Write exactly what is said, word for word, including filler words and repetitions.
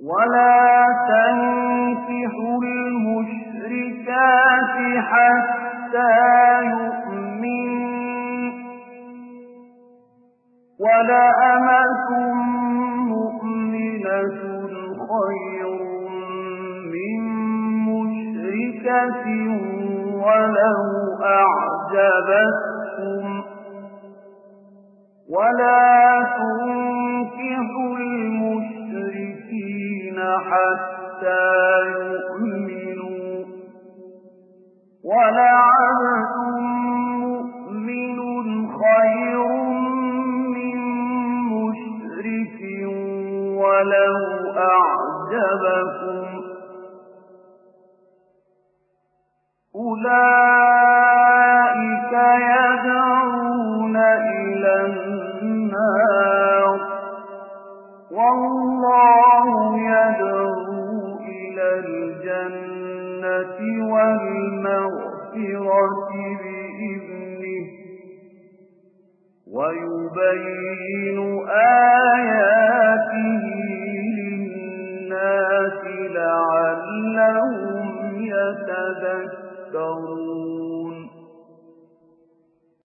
ولا تنكحوا المشركات حتى يؤمنوا ولأمة مؤمنة خير من مشركة ولو أعجبتكم ولا تنكحوا المشركين حتى يؤمنوا ولعبد مؤمن خير من مشرك ولو أعجبكم أولئك يدعون إلى النار والله يدعو إلى الجنة والمغفرة بإذنه ويبين آياته للناس لعلهم يتذكرون